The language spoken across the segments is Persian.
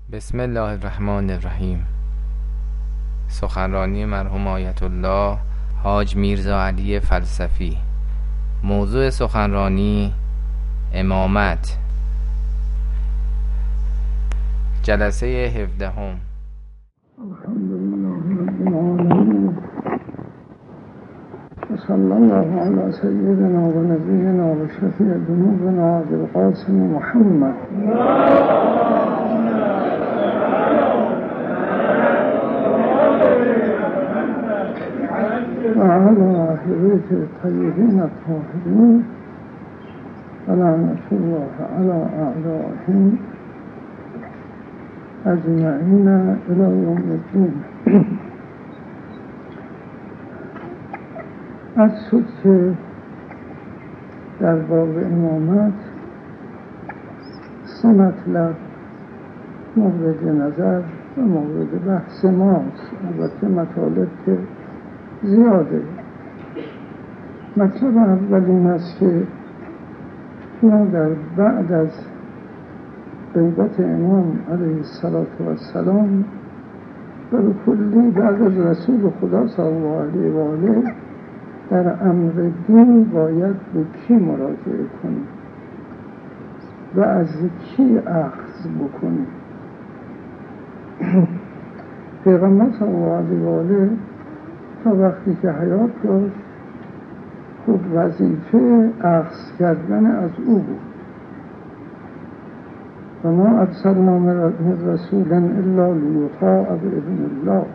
بسم الله الرحمن الرحیم. سخنرانی مرحوم آیت الله حاج میرزا علی فلسفی. موضوع سخنرانی امامت. جلسه 17. الحمدلله رب العالمین و صلی الله علی سیدنا و نبینا و شفیع ذنوبنا ابی القاسم محمد و علی اهل بیت الطیبین الطاهرین و لعنة الله علی اعدائهم اجمعین الی یوم الدین. از شد که در باب امامت سه مطلب مورد نظر و مورد بحث ماست. البته مطالب که زیاده. مطلب اول این است که ما در بعد از غیبت امام علیه السلام و به کلی بعد از رسول خدا صلی الله علیه و آله در امر دین باید به کی مراجعه کنیم و از کی اخذ بکنیم. پیغمبر صلی الله علیه و آله تا وقتی که حیات داشت خود وظیفه اخذ کردن از او بود. و ما ارسلنا من رسولا الا لیطاع باذن الله.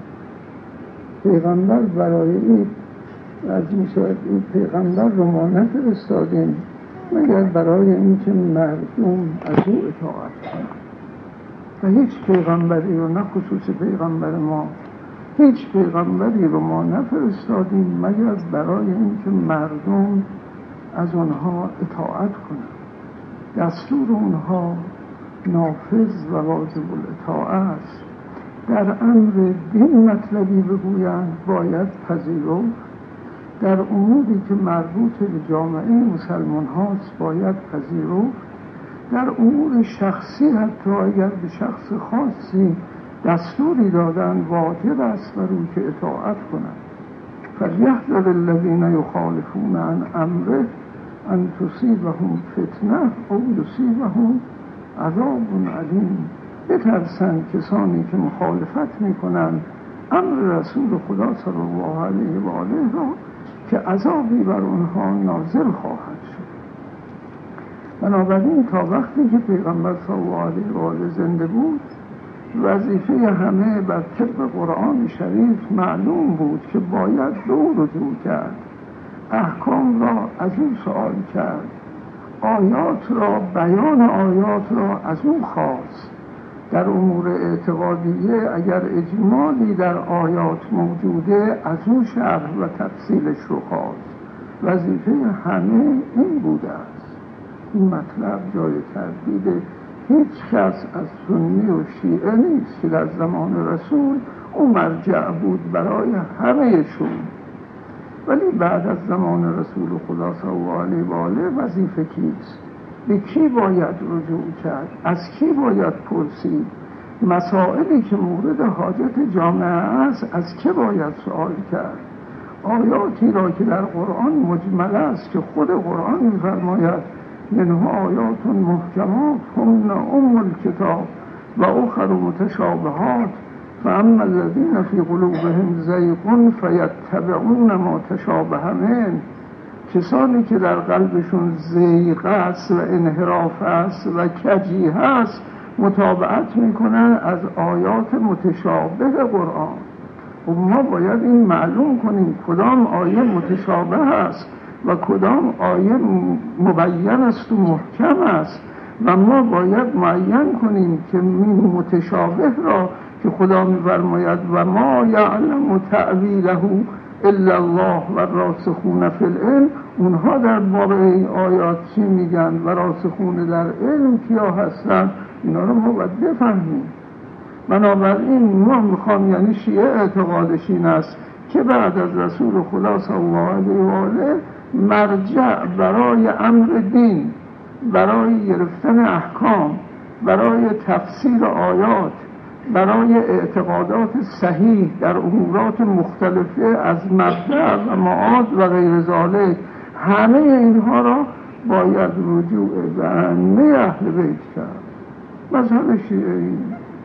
پیغمبر برای این از این شاید این پیغمبر رو ما نفرستادیم مگر برای اینکه مردم از او اطاعت کنند. و هیچ پیغمبری رو، نه خصوص پیغمبر ما، هیچ پیغمبری رو ما نفرستادیم مگر برای اینکه مردم از اونها اطاعت کنند. دستور اونها نافذ و واجب الاطاعه است. در امر دین مطلبی بگویند باید پذیرفت. در اموری که مربوط به جامعه مسلمان هاست باید پذیرفت. در امور شخصی حتی اگر به شخص خاصی دستوری دادن واجب است بر او که اطاعت کنند. فلیحذر الذین یخالفون عن امره ان تصیبهم فتنه او یصیبهم عذاب علیم. بترسند کسانی که مخالفت میکنند امر رسول خدا صلی الله علیه و آله را که عذابی بر آنها نازل خواهد شد. بنابراین تا وقتی که پیغمبر صلی الله علیه و آله زنده بود وظیفه همه بر طبق قرآن شریف معلوم بود که باید به او رجوع کرد، احکام را از او سوال کرد، آیات را، بیان آیات را از او خواست. در امور اعتقادیه اگر اجمالی در آیات موجوده از او شرح و تفصیلش رو خواست. وظیفه همه این بوده است. این مطلب جای تردید هیچ کس از سنی و شیعه نیست که در زمان رسول او مرجع بود برای همهشون. ولی بعد از زمان رسول خدا صلی الله علیه و آله وظیفه کیست؟ به کی باید رجوع کرد؟ از کی باید پرسید؟ مسائلی که مورد حاجت جامعه است از که باید سوال کرد؟ آیاتی را که در قرآن مجمل است که خود قرآن می‌فرماید منها آیات محکمات هن ام الکتاب و اخر متشابهات فاما الذین فی قلوبهم زیغ فیتبعون ما تشابه منه. کسانی که در قلبشون زیغ است و انحراف است و کجی است متابعت میکنن از آیات متشابه قرآن. و ما باید این معلوم کنیم کدام آیه متشابه است و کدام آیه مبین است و محکم است و ما باید معین کنیم که این متشابه را که خدا می‌فرماید و ما یعلم تأویله الا الله و راسخون فی العلم، اونها در باب این آیات چی میگن و راسخون در علم کیا هستن، اینا رو ما باید بفهمیم. بنابراین ما میخوام، یعنی شیعه اعتقادش این است که بعد از رسول خدا صلی الله علیه و آله مرجع برای امر دین، برای گرفتن احکام برای تفسیر آیات، برای اعتقادات صحیح در امورات مختلفه از مبدأ و معاد و غیر ذالک، همه اینها را باید رجوع به ائمه اهل بیت کرد. مذهب شیعی،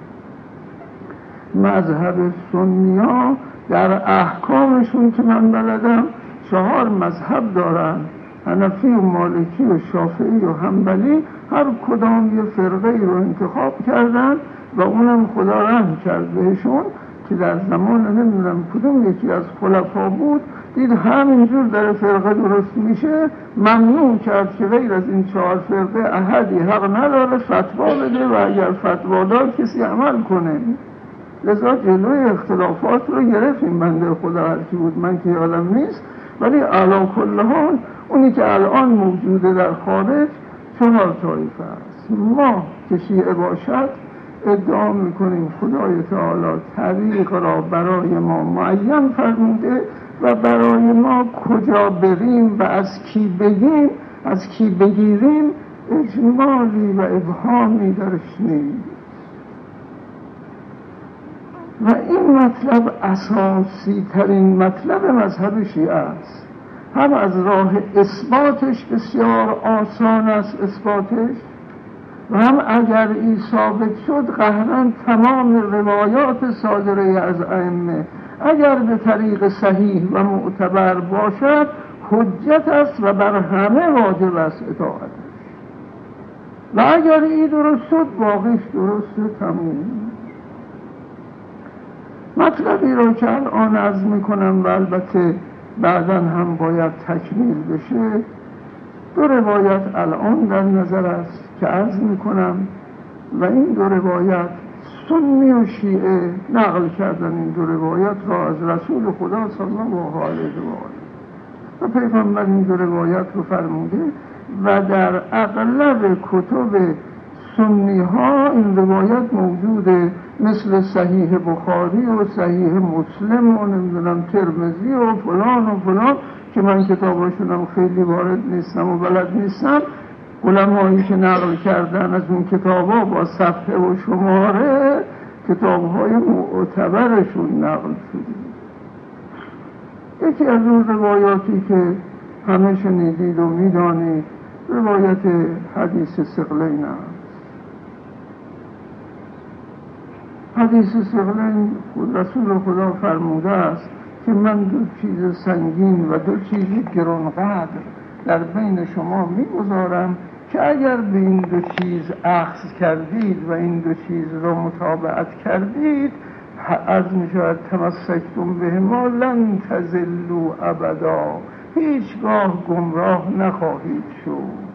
مذهب سنی‌ها در احکامشون که من بلدم 4 مذهب دارن، حنفی و مالکی و شافعی و حنبلی، هر کدام یه فرقه رو انتخاب کردن و اونم خدا رحم کرد بهشون که در زمان نمیدونم کدوم یکی از خلفا بود، دید همینجور در فرقه درست میشه، ممنوع کرد که غیر از این 4 فرقه احدی حق نداره فتوا بده و اگر فتوا داد کسی عمل کنه. لذا جلوی اختلافات رو گرفتیم. بنده خدا هر کی بود من که یادم نیست، ولی علی کل حال اونی که الان موجوده در خارج 4 طایفه است. ما که شیعه باشد ادعا میکنیم خدای تعالی طریق را برای ما معین فرموده و برای ما کجا بریم و از کی بگیم، از کی بگیریم اجمالی و ابهامی درش نیست. و این مطلب اساسی ترین مطلب مذهب شیعه است. هم از راه اثباتش بسیار آسان است اثباتش، و هم اگر این ثابت شد قهراً تمام روایات صادره از ائمه اگر به طریق صحیح و معتبر باشد حجت است و بر همه واجب است اطاعت. و اگر این درست شد باقیش درست تموم. مطلبی رو که الان عرض میکنم و البته بعداً هم باید تکمیل بشه، 2 روایت الان در نظر است که عرض میکنم و این 2 روایت سنی و شیعه نقل کردن این 2 روایت را از رسول خدا صلی الله علیه و آله و پیغمبر این 2 روایت رو فرموده و در اغلب کتب سنی ها این روایت موجوده، مثل صحیح بخاری و صحیح مسلم و نمیدونم ترمذی و فلان که من کتاباشونم خیلی وارد نیستم و بلد نیستم. علمایی که نقل کردن از اون کتابا با صفحه و شماره کتابهای معتبرشون نقل شده. یکی از اون روایاتی که همه شنیدید و میدانید روایت حدیث ثقلین است. حدیث ثقلین رسول خدا فرموده است که من 2 چیز سنگین و 2 چیز گرانقدر در بین شما میگذارم که اگر به این 2 چیز اخذ کردید و این 2 چیز را متابعت کردید از میشود تمسکتم بهما لن تضلوا ابدا، هیچگاه گمراه نخواهید شد.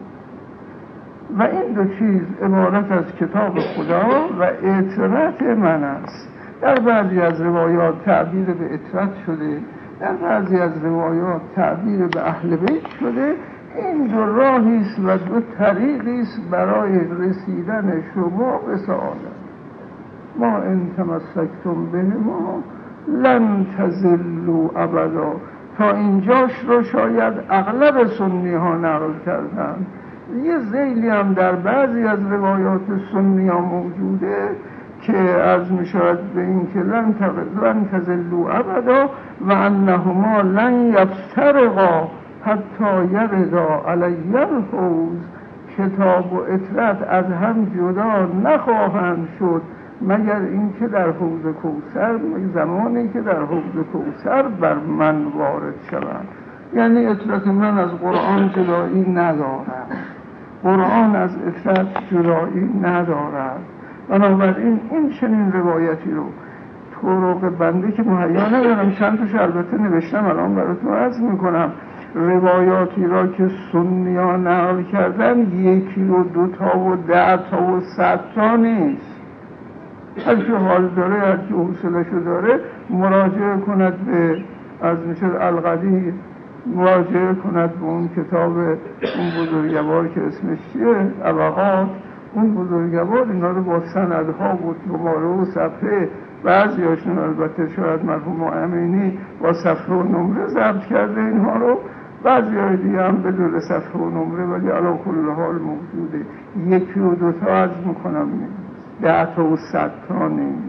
و این 2 چیز عبارت از کتاب خدا و اطرت من است. در بعضی از روایات تعبیر به اطرت شده، در بعضی از روایات تعبیر به اهل بیت شده. این 2 راهی است و 2 طریقی است برای رسیدن شما به سعادت. ما ان تمسکتم بهما لن تضلوا ابدا. تا اینجاش رو شاید اغلب سنی ها نقل کردن. یه ذیلی هم در بعضی از روایات سنی ها موجوده که عرض می شود به این که لن تضلوا ابدا و انهما لن یفترقا حتی یردا علی الحوض، کتاب و اطرت از هم جدا نخواهند شد مگر اینکه در حوض کوثر، زمانی که در حوض کوثر بر من وارد شوند. یعنی اطرت من از قرآن جدایی ندارد، قرآن از اطرت جدایی ندارد. بنابراین این چنین روایتی رو طرق بنده که مهیا ندارم، چند تاش البته نوشتم الان براتون عرض میکنم، روایاتی را که سنی ها نقل کردن 1 و 2 تا و 10 تا و 100 تا نیست. هر که حال داره، هر که حوصله‌شو داره مراجعه کند به از مثل القدیر، مراجعه کند به اون کتاب اون بزرگوار که اسمش چیه؟ طبقات. اون بزرگوار اینا رو با سندها و شماره و صفحه، بعضی هاشون البته شاید مرحوم امینی با صفحه و نمره ضبط کرده اینها رو، بعضی های دیگه هم بدون صفحه و نمره ولی علی کل حال موجوده. یکی و دوتا عرض میکنم، 10 تا و 100 تا نیست.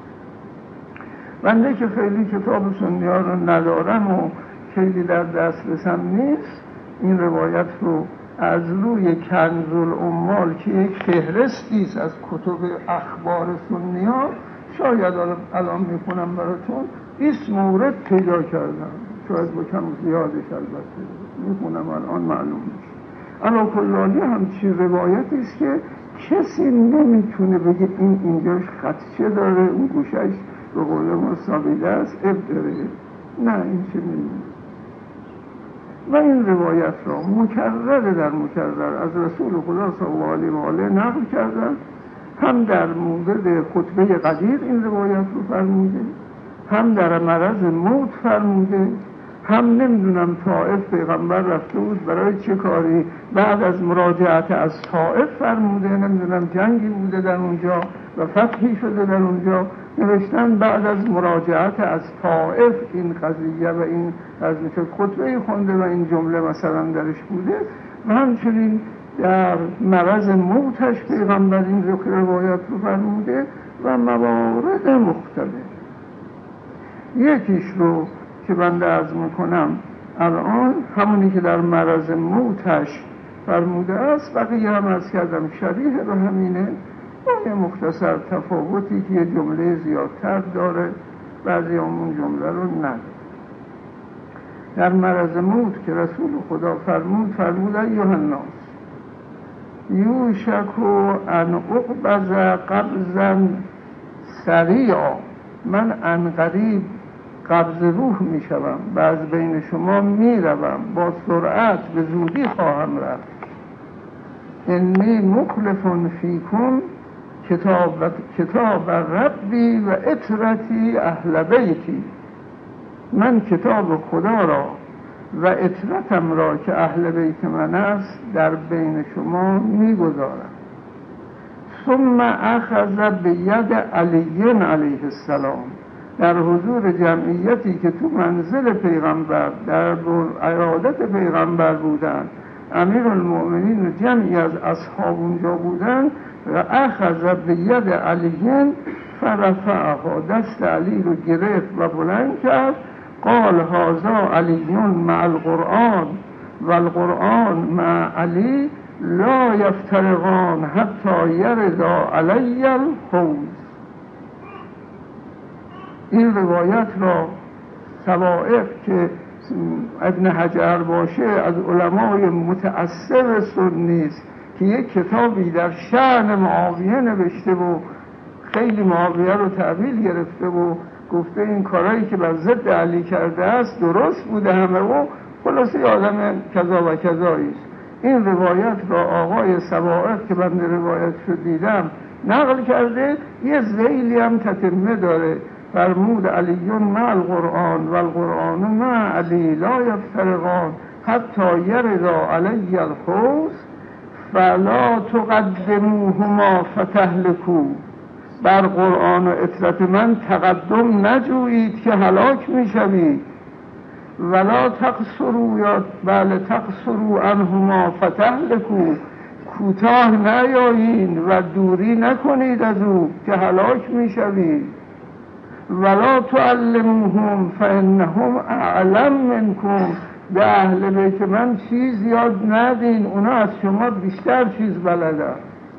بنده که خیلی کتاب سنی ها رو ندارم و خیلی در دسترسم نیست، این روایت رو از روی کنز العمال که یک فهرستی است از کتب اخبار سنی ها، شاید الان میکنم براتون 20 مورد پیدا کردم، شاید با کم زیادش البته میکنم الان معلوم نیست. علا کلالی همچی روایتی است که کسی نمیتونه بگه این اینجاش خدشه داره، اون گوشش به قول ما سابیده است، اب داره. نه، این چه میدونه. و این روایت را مکرر در مکرر از رسول خدا صلی الله علیه و آله نقل کردن. هم در مورد خطبه قدیر این روایت رو فرموده، هم در مرض موت فرموده، هم نمیدونم طائف پیغمبر رفته بود برای چه کاری، بعد از مراجعت از طائف فرموده، نمیدونم جنگی بوده در اونجا و فتحی شده در اونجا، نوشتن بعد از مراجعت از طائف این قضیه و این از مثل خطبه خونده و این جمله مثلا درش بوده. و همچنین در مرض موتش پیغمبر این روایت رو فرموده و موارد مختلف. یکیش رو که بنده عرض میکنم الان همونی که در مرض موتش فرموده است، بقیه هم عرض کردم شریح به همینه، با یه مختصر تفاوتی که یه جمله زیادتر داره، بعضی همون جمله رو نداره. در مرض موت که رسول خدا فرمود ایها الناس یوشک ان اقبض قبضا سریعا، من انقریب قبض روح می شوم و از بین شما می روم، با سرعت به زودی خواهم رفت. انی مخلف فیکم کتاب ربی و اطرتی اهل بیتی، من کتاب خدا را و اطرتم را که اهل بیت من است در بین شما می گذارم. ثم اخذ بید علی علیه السلام، در حضور جمعیتی که تو منزل پیغمبر در ارادت پیغمبر بودن، امیر المؤمنین و جمعی از اصحاب اونجا بودن، و اخذ بید علی فرفعها، دست علی رو گرفت و بلند کرد. قال هذا علی مع القرآن و القرآن مع علی لا یفترقان حتی یردا علی الحوض. این روایت را سوائق که ابن حجر باشه از علمای متأثر سنی است که یک کتابی در شأن معاویه نوشته و خیلی معاویه رو تحویل گرفته و گفته این کارهایی که بر ضد علی کرده است درست بوده همه و خلاصه آدم کذا و کذایی است. این روایت را آقای سوائق که بنده روایت شد دیدم نقل کرده، یه ذیلی هم تتمه داره، فرمود علی مع القرآن و القرآن مع علی لا یفترقان حتی یردا علی الحوض فلا تقدموهما فتهلکوا، بر قرآن و اطرت من تقدم نجویید که هلاک میشوید، ولا تقصروا یا بله تقصروا عنهما فتهلکوا، کوتاه نیایید و دوری نکنید از او که هلاک میشوید، ولا تعلموهم فانهم اعلم منکم، به اهل بیت من چیز یاد ندین، اونا از شما بیشتر چیز بلدن.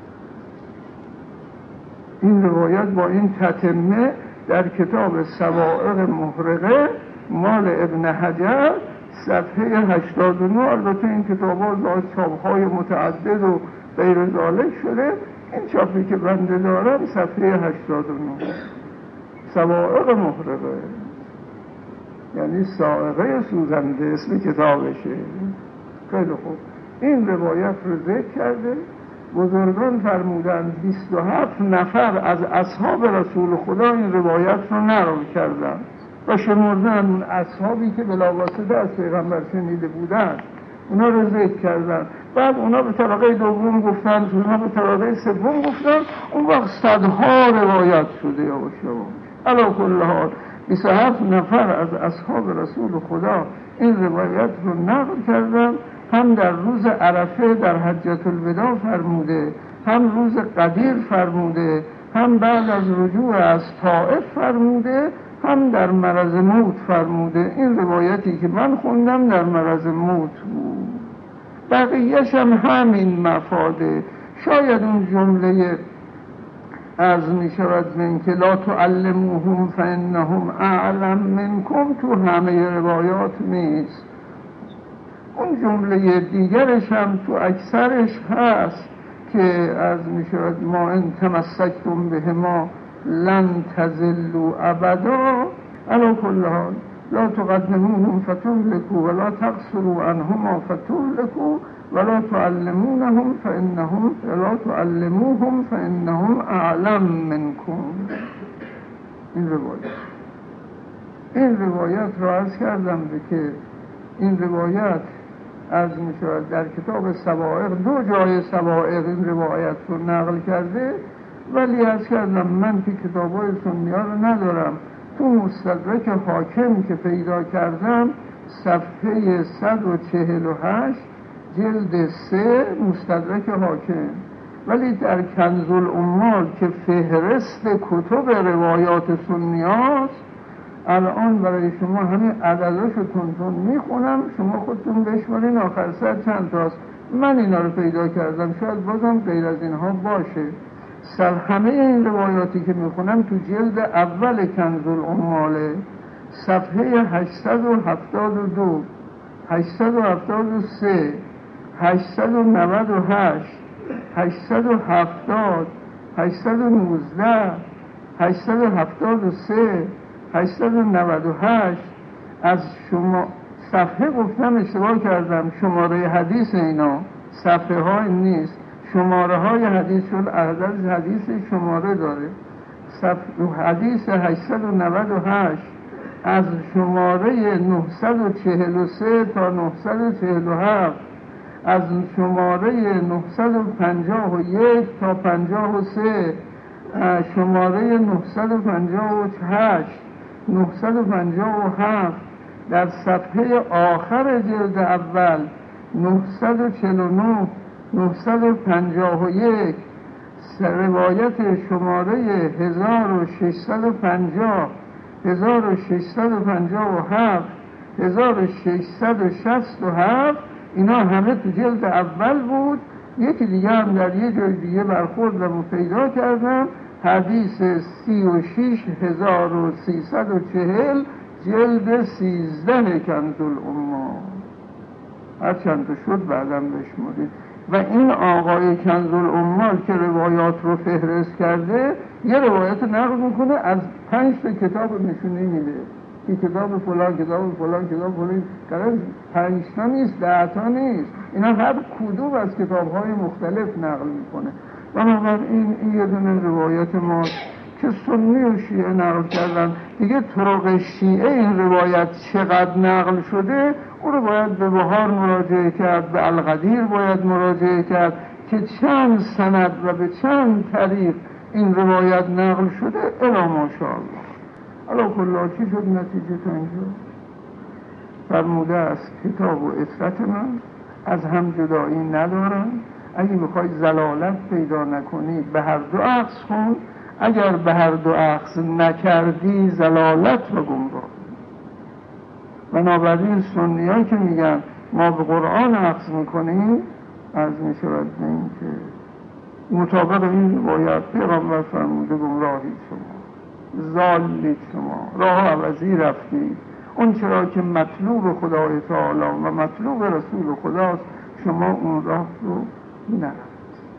این روایت با این تتمه در کتاب سوائق محرقه مال ابن حجر صفحه 89، البته این کتاب ها با چاپ‌های متعدد و غیر ذالک شده، این چاپی که بنده دارم صفحه 89 سوائق محرقه، یعنی سائقه سوزنده اسم کتابشه. خیلی خوب، این روایت رو ذکر کرده. بزرگان فرمودن 27 نفر از اصحاب رسول خدا این روایت رو نقل کردن و شمردن اون اصحابی که بلاواسطه از پیغمبر شنیده بودن، اونا رو ذکر کردن. بعد اونا به طبقه دوم گفتن، اونا به طبقه سوم گفتن، اون وقت صدها روایت شده یا باشه. علی کل حال 27 نفر از اصحاب رسول خدا این روایت رو نقل کردن هم در روز عرفه در حجة الوداع فرموده، هم روز قدیر فرموده، هم بعد از رجوع از طائف فرموده، هم در مرض موت فرموده. این روایتی که من خوندم در مرض موت بود، بقیه‌ش هم همین مفاده. شاید اون جمله عرض می شود من که لا تعلموهم فانهم اعلم منکم تو همه روایات نیست. اون جمله دیگرش هم تو اکثرش هست که عرض می شود ما ان تمسکتم بهما لن تضلوا ابدا. علی کل حال لا تقدموهم فتهلكوا ولا تقصروا عنهما فتهلكوا ولا تعلمونهم فانهم ولا تعلموهم فانهم اعلم منكم. این روایت را عرض کردم که این روایت عرض می شود در کتاب سوائق 2 جای سوائق این روایت رو نقل کرده، ولی عرض کردم من که کتاب‌های سنی ها رو ندارم. تو مستدرک حاکم که پیدا کردم صفحه 148 جلد 3 مستدرک حاکم، ولی در کنز الاموال که فهرست کتب روایات سنی هاست الان برای شما همین عدداشو تون میخونم، شما خودتون بشمارین آخر سر چند تاست. من اینا رو پیدا کردم، شاید بازم غیر از اینها باشه. همه این روایاتی که میخونم تو جلد اول کنز الاموال صفحه 872 873 898 870 819 873 898 از شما صفحه گفتم اشتباه کردم، شماره حدیث اینا صفحه های نیست، شماره های حدیث شد عدد حدیث شماره داره. حدیث 898 از شماره 943 تا 947، از شماره 951 تا 53، شماره 958 957 در صفحه آخر جلد اول 949 951 روایت شماره 1650 1657 1667 اینا همه تو جلد اول بود. یکی دیگه هم در یه جای دیگه برخوردم و پیدا کردم، حدیث 36340 جلد 13 کنز الاموال. هر چند تا شد بعدم بشمارید. و این آقای کنز الاموال که روایات رو فهرست کرده یه روایت نقل میکنه از 5 تا کتاب نشونه میده که کتاب فلان کتاب فلان کتاب فلان، قرار 5 تا نیست 10 تا نیست، اینا هر کدوم از کتاب‌های مختلف نقل میکنه. بنابراین این یه دونه روایت ماست که سنی و شیعه نقل کردن دیگه. طرق شیعه این روایت چقدر نقل شده او رو باید به بهار مراجعه کرد، به القدیر باید مراجعه کرد که چند سند و به چند طریق این روایت نقل شده. الا ماشاءالله. الا کلا چی شد نتیجه تا اینجا؟ فرموده است کتاب و اطرت من از هم جدایی ندارن. اگه میخوای زلالت پیدا نکنی به هر دو عکس خون، اگر به هر دو عکس نکردی زلالت و گمراه. بنابراین سنیان که میگن ما به قرآن عکس میکنیم از میشود به این که مطابق این روایت پیغمبر فرموده گمراهید شما، ضالید شما، راه عوضی رفتید. اون چرا که مطلوب خدای تعالی و مطلوب رسول خداست شما اون راه رو نرفت.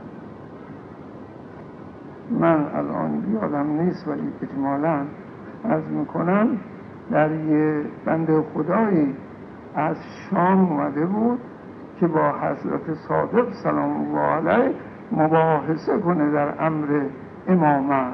من الان یادم نیست ولی اجمالاً عرض میکنم در یه بنده خدایی از شام اومده بود که با حضرت صادق سلام الله علیه مباحثه کنه در امر امامت.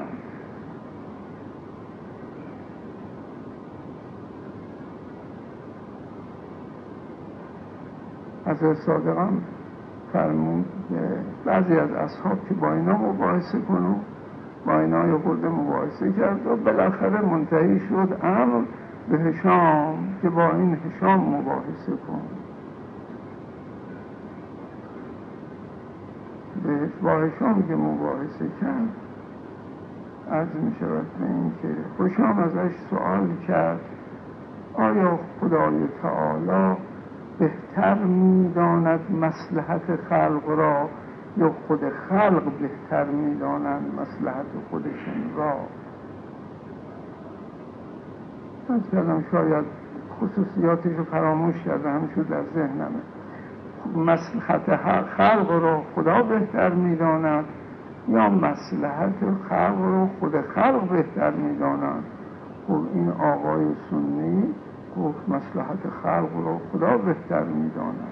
حضرت صادق هم فرمود بعضی از اصحاب که با اینا مباحثه کنو، با اینا یه خورده مباحثه کرد و بالاخره منتهی شد امر به هشام که با این هشام مباحثه کن. با هشام که مباحثه کرد، عرض می شود به این که هشام ازش سوال کرد آیا خدای تعالی بهتر می داند مصلحت خلق را یا خود خلق بهتر می دانند مصلحت خودشون را؟ من کردم شاید خصوصیاتش رو فراموش کرده، همشون در ذهنمه. مصلحت خلق رو خدا بهتر می داند یا مصلحت خلق رو خود خلق بهتر می داند؟ خب این آقای سنی گفت مصلحت خلق رو خدا بهتر می داند.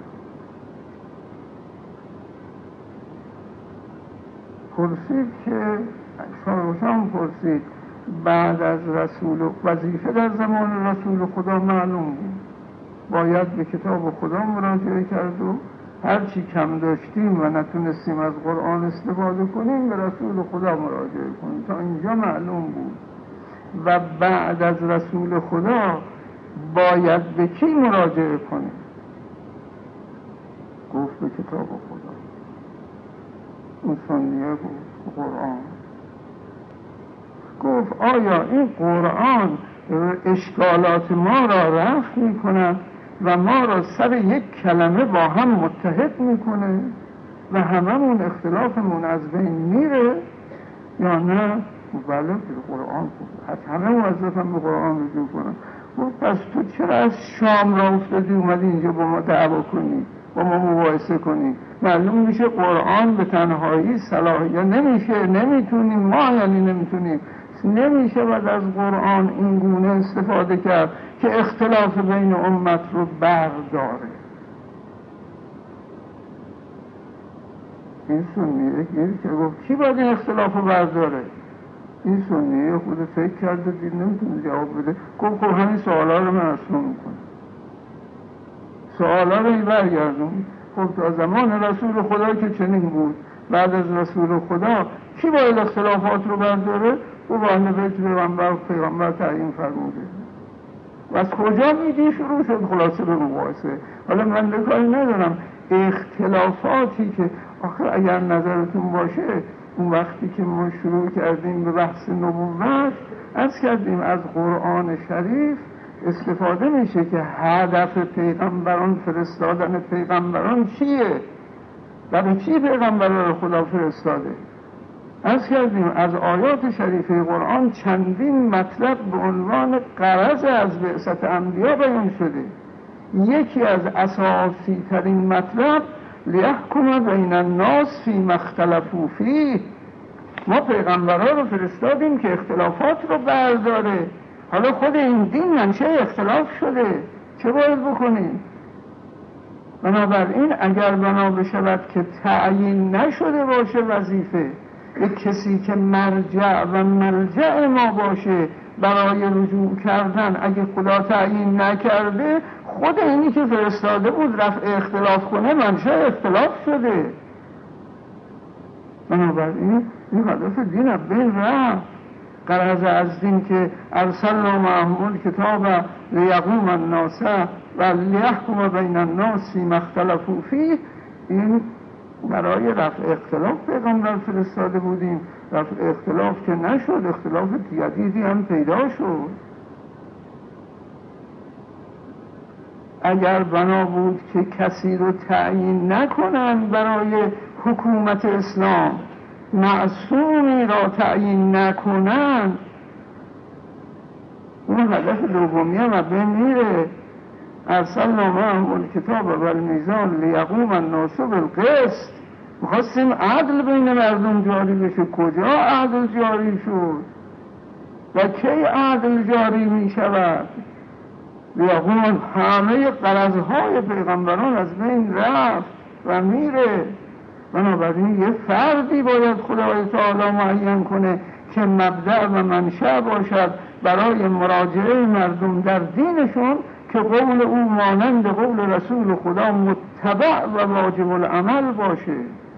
پرسید که شاروشان پرسید بعد از رسول وظیفه در زمان رسول خدا معلوم بود، باید به کتاب خدا مراجعه کرد و هرچی کم داشتیم و نتونستیم از قرآن استفاده کنیم به رسول خدا مراجعه کنیم، تا اینجا معلوم بود. و بعد از رسول خدا باید به کی مراجعه کنیم؟ گفت به کتاب خدا. اون سنیه گفت قرآن. گفت آیا این قرآن اشکالات ما را رفع می کند و ما را سر یک کلمه با هم متحد میکنه و هممون اختلافمون از بین میره یا نه؟ بله به قرآن از همه موظفم به قرآن رجوع کنم. پس تو چرا از شام را افتادی اومدی اینجا با ما دعوا کنی، با ما مباحثه کنی؟ معلوم میشه قرآن به تنهایی صلاحیت نمیشه، نمیتونیم ما، یعنی نمیتونیم، نمیشه بعد از قرآن این گونه استفاده کرد که اختلاف بین امت رو برداره. این سنیه که گفت کی باید این اختلاف رو برداره؟ این سنیه خود فکر کرده دید نمیتونه جواب بده، گفت همین سوالا رو من اصلا میکنم، سوالا رو این برگردون. خب تا زمان رسول خدا که چنین بود، بعد از رسول خدا کی باید اختلافات رو برداره؟ او با اهل بیت پیغمبر تعیین فرموده. و از کجا میدی شروع شد خلاصه به مباحثه. حالا من کاری ندارم اختلافاتی که آخر اگر نظرتون باشه اون وقتی که ما شروع کردیم به بحث نبوت عرض کردیم از قرآن شریف استفاده میشه که هدف پیغمبران، فرستادن پیغمبران چیه؟ برای چی پیغمبران رو خدا فرستاده؟ عرض کردیم از آیات شریفه قرآن چندین مطلب به عنوان غرض از بعثت انبیا بیان شده. یکی از اساسی ترین مطلب لیحکم بین الناس فیما اختلفوا فیه، ما پیغمبران رو فرستادیم که اختلافات رو برداره. حالا خود این دین منشأ اختلاف شده، چه باید بکنیم؟ بنابراین اگر بنا بشود که تعیین نشده باشه وظیفه، یک کسی که مرجع و ملجأ ما باشه برای رجوع کردن، اگه خدا تعیین نکرده خود اینی که فرستاده بود رفع اختلاف کنه منشأ اختلاف شده. بنابراین این هدف دین از بین رفت. غرض از دین که ارسلنا معهم الکتاب لیقوم الناس و لیحکم بین الناس فیما اختلفوا فیه، این برای رفع اختلاف پیغمبر فرستاده بودیم. رفع اختلاف که نشد، اختلاف جدیدی هم پیدا شد. اگر بنا بود که کسی رو تعیین نکنن برای حکومت اسلام، معصومی را تعیین نکنن، اون هدف دومی هم از بین میره. ارسلنا معهم الکتاب و المیزان لیقوم الناس بالقسط، می‌خواستیم عدل بین مردم جاری بشه. کجا عدل جاری شد و کی عدل جاری می شود؟ لیقوم، همه غرضهای پیغمبران از بین رفت و میره. بنابراین یه فردی باید خدای تعالی معین کنه که مبدأ و منشأ باشد برای مراجعه مردم در دینشون، که قول او مانند قول رسول خدا متبع و واجب العمل باشه.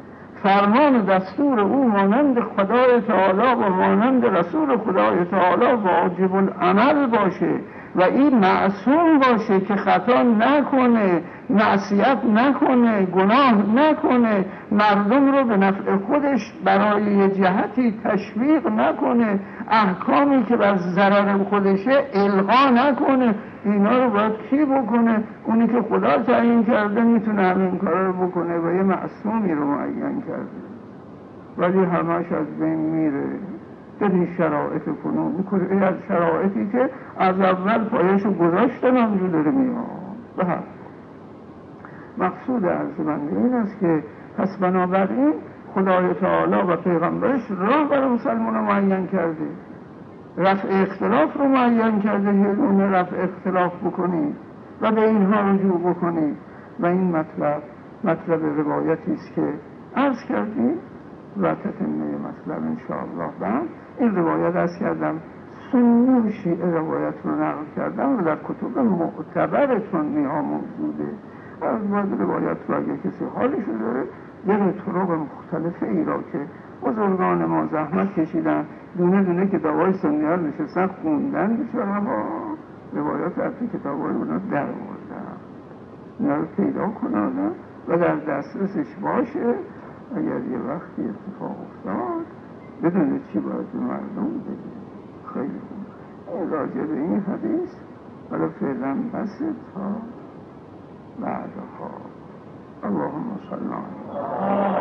فرمان و دستور او مانند خدای تعالی و مانند رسول خدای تعالی واجب العمل باشه و این معصوم باشه که خطا نکنه، معصیت نکنه، گناه نکنه، مردم رو به نفع خودش برای یه جهتی تشویق نکنه، احکامی که بر ضرر خودشه الغا نکنه. اینا رو باید کی بکنه؟ اونی که خدا تعیین کرده میتونه همین کار رو بکنه و یه معصومی رو معین کرده، ولی همش از بین میره. این شرایط کنون این از شرایطی که از اول پایشو گذاشتن همجور داره میاد. به هر مقصود عرض بنده این است که پس بنابراین خدای تعالی و پیغمبرش راه برای مسلمان رو معین کرده، رفع اختلاف رو معین کرده، اون رفع اختلاف بکنید و به اینها رجوع بکنید. و این مطلب روایتی است که عرض کردیم و تتمه مطلب انشاءالله. بعد این روایت عرض کردم سنی و شیعه روایت رو نقل کردم و در کتب معتبر سنی ها موجوده. از باید روایت رو اگر کسی حالشو داره یه طرق مختلفه ای را که بزرگان ما زحمت کشیدن دونه دونه کتابای سنی ها نشستن خوندن بیچاره ما روایات از کتابای اونا در آوردن، اینا رو پیدا کنن و در دسترسش باشه. اگر یه وقتی اتفاق افتاد بدونه چی باید به مردم بگه. خیلی خوب. این راجع به این حدیث حالا فعلا بسه تا بعدها. اللهم صل علی